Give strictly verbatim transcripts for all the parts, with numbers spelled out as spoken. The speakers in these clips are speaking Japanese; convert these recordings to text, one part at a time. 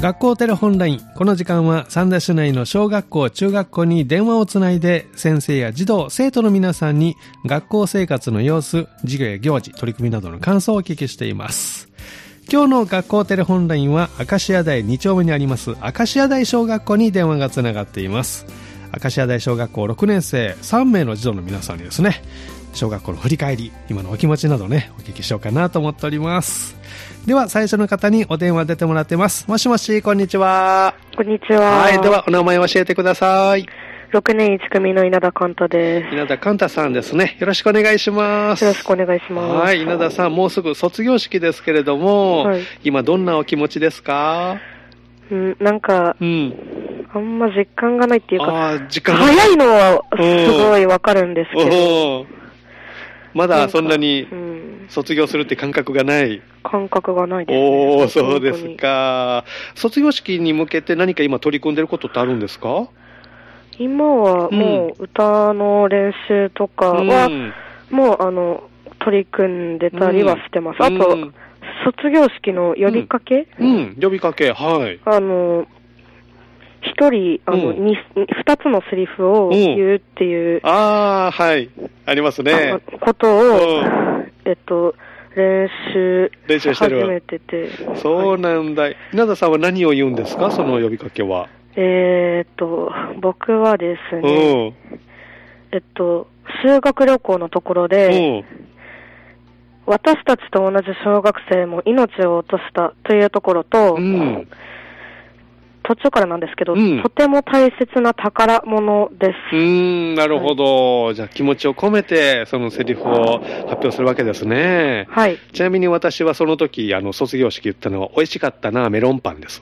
学校テレホンライン。この時間は三田市内の小学校、中学校に電話をつないで先生や児童、生徒の皆さんに学校生活の様子、授業や行事、取り組みなどの感想をお聞きしています。今日の学校テレホンラインは明石家台に丁目にあります明石家台小学校に電話がつながっています。明石家台小学校ろくねん生さん名の児童の皆さんにですね、小学校の振り返り、今のお気持ちなどね、お聞きしようかなと思っております。では最初の方にお電話出てもらってます。もしもし、こんにちは。 こんにちは。 はい、ではお名前を教えてください。 ろくねんいち組の稲田寛太です。 稲田寛太さんですね。よろしくお願いします。 よろしくお願いします。 はい、稲田さん、もうすぐ卒業式ですけれども、はい、今どんなお気持ちですか？ うん、なんか、うん、あんま実感がないっていうか、 あ、実感早いのはすごいわかるんですけど、 まだそんなに卒業するって感覚がない。 感覚がないです、ね。 おー、そうですか。卒業式に向けて何か今取り組んでることってあるんですか？ 今はもう歌の練習とかは、うん、もうあの取り組んでたりはしてます。うん、あと、うん、卒業式の呼びかけ、 うんうん、呼びかけ、はい。 あの一人あの、うん、に二つのセリフを言うっていう、 うん、ああ、はい、ありますね。 ことを、うん、えっと練習練習してる。 始めてて。 そうなんだ。稲田さんは何を言うんですか、その呼びかけは。 えーっと、僕はですね、えっと、修学旅行のところで、私たちと同じ小学生も命を落としたというところと、うん、途中からなんですけど、うん、とても大切な宝物です。 うーん、なるほど。はい、じゃあ気持ちを込めてそのセリフを発表するわけですね。 はい。 ちなみに私はその時、あの、卒業式言ったのは、美味しかったな、メロンパンです。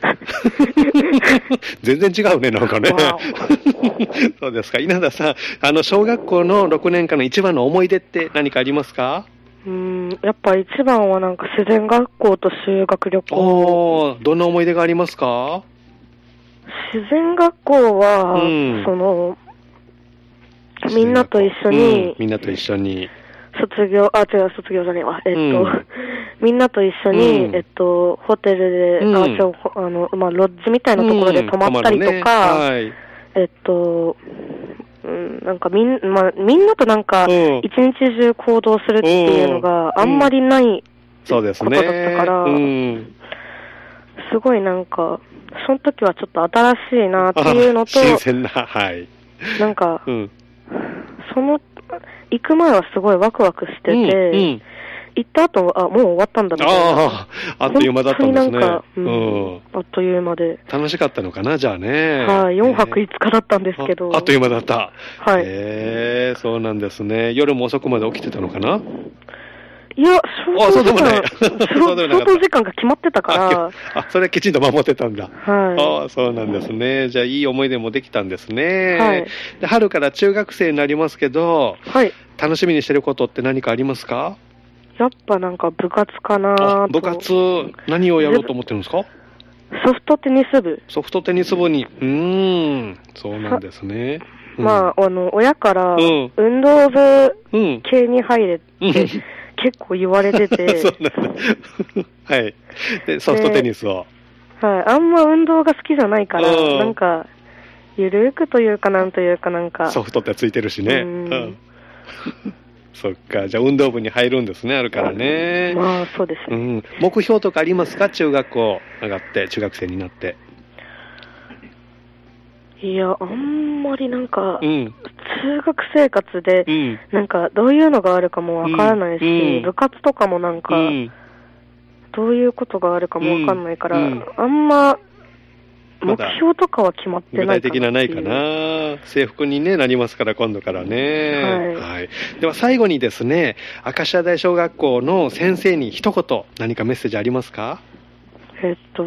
全然違うね、なんかね。そうですか。稲田さん、あの、小学校のろくねんかんの一番の思い出って何かありますか？ うーん、やっぱ一番はなんか自然学校と修学旅行。 おー、どんな思い出がありますか？ 自然学校は、うん、その、みんなと一緒に、うん、 みんなと一緒に、 卒業、あ、違う、卒業じゃねえわ。えっと、うん、みんなと一緒に、うん、えっと、ホテルで、うん、あ、ちょ、あの、まあ、ロッジみたいなところで泊まったりとか、うんね、はい、えっと、うん、なんかみん、まあ、みんなとなんか、一日中行動するっていうのがあんまりないことだったから、うんうん、すごいなんか、その時はちょっと新しいなっていうのと、 新鮮な、はい。 なんか、うん、その、行く前はすごいワクワクしてて、うんうん、行った後は、あ、もう終わったんだな。 ああ、あっという間だったんですね。 本当になんか、うんうん、あっという間で。 楽しかったのかな、じゃあね。 はい、よんはくいつかだったんですけど。 あ, あっという間だった。 はい。 へえー、そうなんですね。夜も遅くまで起きてたのかな？ いや、消灯時間、消灯時間が決まってたから。 あ、それきちんと守ってたんだ。 はい。 あ、そうなんですね。じゃあ、いい思い出もできたんですね。はい。で、春から中学生になりますけど、はい。楽しみにしてることって何かありますか？ やっぱなんか部活かなと。 部活、何をやろうと思ってるんですか？ ソフトテニス部。 ソフトテニス部に。うーん、そうなんですね。 うん、まあ、あの、親から、運動部系に入れって、うん、結構言われてて。 そうなんだ。はい。で、ソフトテニスを。 はい。あんま運動が好きじゃないから、うん、なんか、ゆるーくというかなんというかなんか。 ソフトってついてるしね。うん。うん、そっか。じゃあ運動部に入るんですね、あるからね。 まあ、そうですね。 うん。目標とかありますか？中学校上がって、中学生になって。 いや、あんまりなんか、うん、中学生活で、うん、なんかどういうのがあるかもわからないし、うん、部活とかもなんか、うん、どういうことがあるかもわかんないから、うん、あんま、目標とかは決まってないかな。 具体的なないかな。制服に、ね、なりますから、今度からね。はい。はい。では最後にですね、明石家大小学校の先生に一言、何かメッセージありますか？ えっと、うん、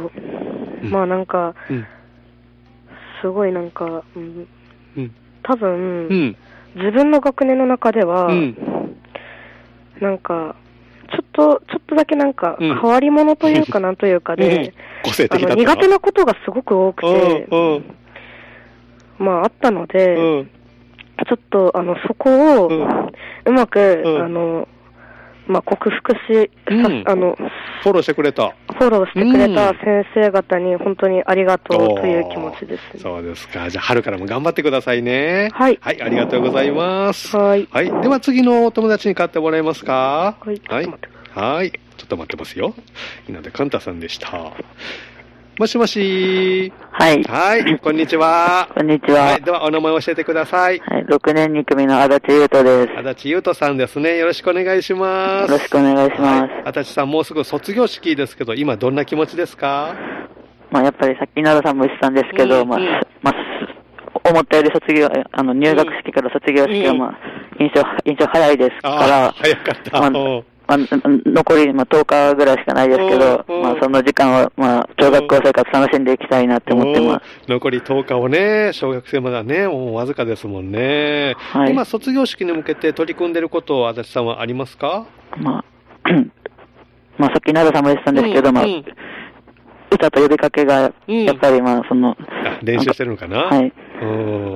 まあなんか、うんすごいなんか、うんうん、多分、うん、自分の学年の中では、うん、なんかちょっとちょっとだけなんか、うん、変わり者というかなんというかで、 個性的だったあの苦手なことがすごく多くて、うんうん、まああったので、うん、ちょっとあのそこを、うん、うまく、うん、あのまあ、克服し、うん、あの、 フォローしてくれた。 フォローしてくれた先生方に本当にありがとうという気持ちですね。 そうですか。じゃあ、春からも頑張ってくださいね。 はい。 はい、ありがとうございます。 はい。 はい。では、次のお友達に買ってもらえますか？ はい。 はい。はい。ちょっと待ってますよ。稲田寛太さんでした。もしもし。 はい。 はい。こんにちは。 こんにちは。 はい。では、お名前を教えてください。 はい。ろくねんに組の足立優斗です。 足立優斗さんですね。よろしくお願いします。 よろしくお願いします。はい、 足立さん、もうすぐ卒業式ですけど、今どんな気持ちですか？ まあ、やっぱりさっき稲田さんも言ってたんですけど、うん、まあ、うん、まあ、思ったより卒業、あの、入学式から卒業式は、まあ、印象、印象早いですから。 早かった。 まあまあ、残り、まあ、とおかぐらいしかないですけど、まあ、その時間は、まあ、小学校生活楽しんでいきたいなって思ってます。 残りとおかをね、小学生まだね、もうわずかですもんね。はい、今、卒業式に向けて取り組んでいることを、足立さんはありますか？ まあ、まあ、さっき稲田さんも言ってたんですけど、うん、まあ、うん、歌と呼びかけが、やっぱり、まあ、その、 うん、練習してるのかな？ はい。 うん。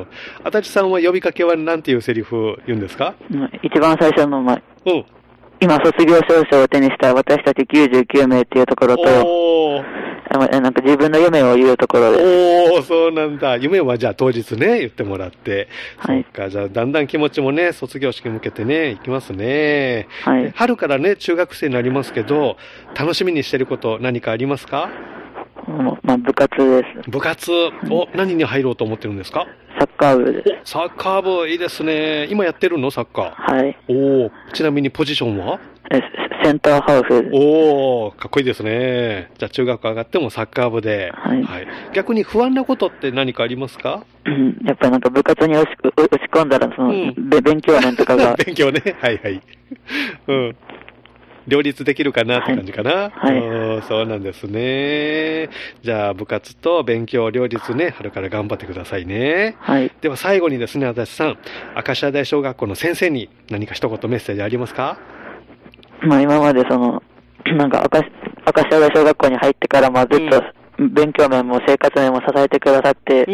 足立さんは呼びかけは何ていうセリフ言うんですか？ まあ、一番最初の、まあ、 うん。 今、卒業証書を手にした私たちきゅうじゅうきゅうめいっていうところと、 おなんか自分の夢を言うところです。 おー、そうなんだ。夢はじゃあ当日ね、言ってもらって。はい。そっか、じゃあだんだん気持ちもね、卒業式向けてね、行きますね。 はい。 春からね、中学生になりますけど、楽しみにしてること何かありますか？ まあ、部活です。 部活、お、何に入ろうと思ってるんですか？ サッカー部です。 サッカー部、いいですね。今やってるの？サッカー。はい。 おー、ちなみにポジションは？ え、センターハーフです。 おー、かっこいいですね。じゃあ中学上がってもサッカー部で。 はい。はい。 逆に不安なことって何かありますか？ うん、やっぱりなんか部活に押し打ち込んだら、その、うん、勉強面とかが。 勉強ね。はいはい。うん。両立できるかなって感じかな。 はい。はい、 そうなんですね。じゃあ部活と勉強両立ね、春から頑張ってくださいね。 はい。 では最後にですね、足立さん、明石家大小学校の先生に何か一言メッセージありますか？ まあ今までその、なんか明石家大小学校に入ってからまあずっと勉強面も生活面も支えてくださって、うん、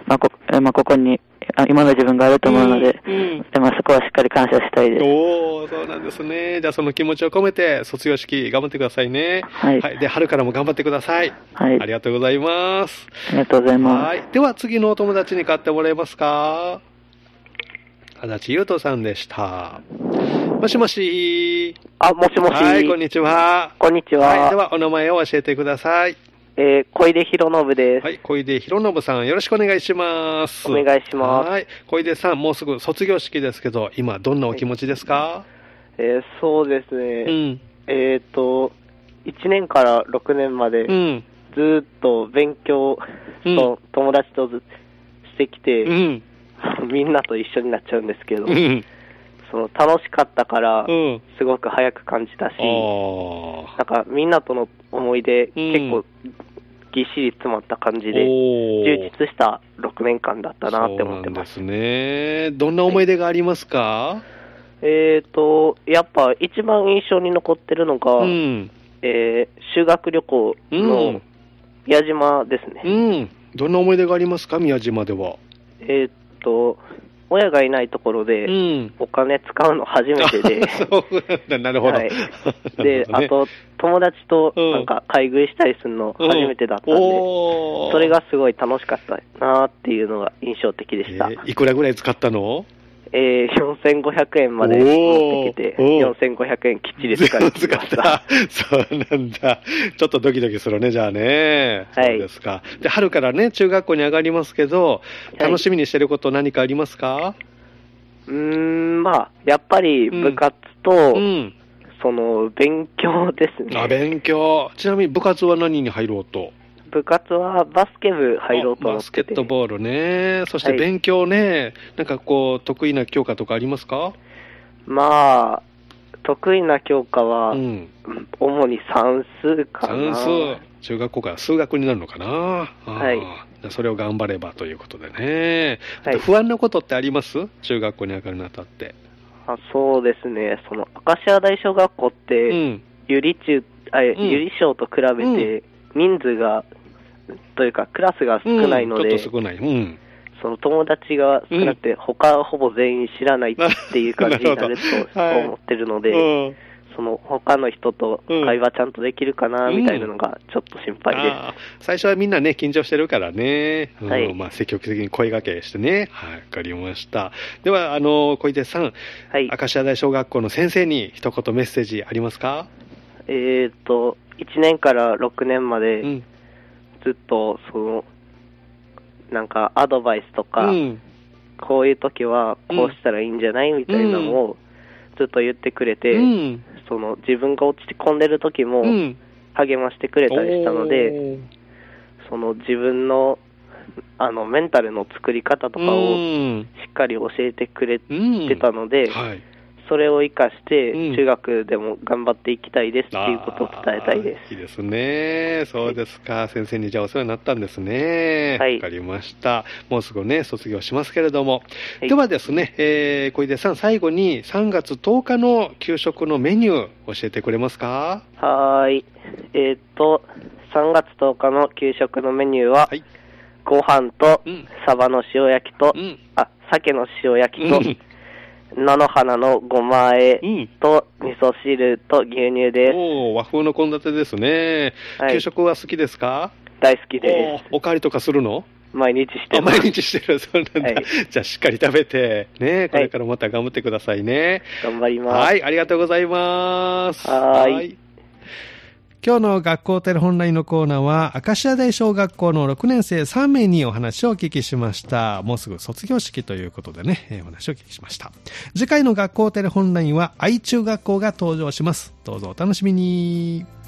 まあこ、まあここに、今の自分があると思うので、うんうん、でまあ、そこはしっかり感謝したいです。 おー、そうなんですね。じゃあその気持ちを込めて卒業式頑張ってくださいね。 はい。 はい。で、春からも頑張ってください。 はい。 ありがとうございます。 ありがとうございます。 はい。では次のお友達に買ってもらえますか？足立優斗さんでした。もしもし。 あ、もしもし。 はい、こんにちは。 こんにちは。 はい。ではお名前を教えてください。 えー、小出博信です。 はい、小出博信さん、よろしくお願いします。 お願いします。 はい、小出さん、もうすぐ卒業式ですけど、今、どんなお気持ちですか？はい、 えー、そうですね。 うん、 えっと、いちねんからろくねんまで、うん、ずっと勉強と友達とずしてきて、うん、みんなと一緒になっちゃうんですけど、うん、その楽しかったから、すごく早く感じたし、うん、なんかみんなとの思い出、うん、結構ぎっしり詰まった感じで、充実したろくねんかんだったなって思ってます。 そうなんですね。どんな思い出がありますか？はい、 えーと、やっぱ一番印象に残ってるのが、うん、えー、修学旅行の宮島ですね。 うん。どんな思い出がありますか、宮島では？ えーと、親がいないところでお金使うの初めてで、うん、 そうなんだ、なるほど。はい、 で、あと友達となんか買い食いしたりするの初めてだったんで、うん、それがすごい楽しかったなっていうのが印象的でした。 えー、いくらぐらい使ったの？ えー、よんせんごひゃくえんまで持ってきて、よんせんごひゃくえんきっちり使いました。 そうなんだ。ちょっとドキドキするね、じゃあね。はい。そうですか。で、春からね、中学校に上がりますけど、楽しみにしてること何かありますか？はい、 うーん、まあ、やっぱり部活と、うんうん、その、勉強ですね。 あ、勉強。ちなみに部活は何に入ろうと？ 部活はバスケ部入ろうと思ってて。 バスケットボールね。そして勉強ね。はい、なんかこう、得意な教科とかありますか？ まあ、得意な教科は、うん、主に算数かな。 算数。中学校から数学になるのかな。はい。それを頑張ればということでね。はい、不安なことってあります？中学校に上がるにあたって。 あ、そうですね。その、明石家大小学校って、うん、ゆり中、あ、ゆり小と比べて、人数が、というかクラスが少ないので、 うん、ちょっと少ない、うん、 その友達が少なくて、うん、他ほぼ全員知らないっていう感じになると思ってるので、はい、 その他の人と会話ちゃんとできるかなみたいなのがちょっと心配です、うんうん、 あ最初はみんなね緊張してるからね、うんはいまあ、積極的に声掛けしてね。はい、わかりました。ではあの小出さん、はい、明石家大小学校の先生に一言メッセージありますか？ えーといちねんからろくねんまでずっとそのなんかアドバイスとか、うん、こういう時はこうしたらいいんじゃないみたいなのをずっと言ってくれて、うん、その自分が落ち込んでる時も励ましてくれたりしたので、うん、その自分のあのメンタルの作り方とかをしっかり教えてくれてたので、うんはいそれを生かして中学でも頑張っていきたいですっていうことを伝えたいです。 いいですね。そうですか。先生にじゃあお世話になったんですね。はい。わかりました。もうすぐね、卒業しますけれども。はい、ではですね、えー、小出さん、最後にさんがつとおかの給食のメニュー教えてくれますか？ はーい。えー、っと、さんがつとおかの給食のメニューは、はい、ご飯と、うん、サバの塩焼きと、うん、あ、鮭の塩焼きと、うん菜の花のごま和えと味噌汁と牛乳です。 おー、和風の献立ですね、はい。給食は好きですか？ 大好きです。 お, おかわりとかするの？ 毎日してます。 毎日してる。そうなんだ。はい、じゃあしっかり食べてね、これからまた頑張ってくださいね。 はい、頑張ります。 はい、ありがとうございます。 はい。はい今日の学校テレホンラインのコーナーは、明石家大小学校のろくねん生さんめいにお話をお聞きしました。もうすぐ卒業式ということでね、えー、お話をお聞きしました。次回の学校テレホンラインは愛中学校が登場します。どうぞお楽しみに。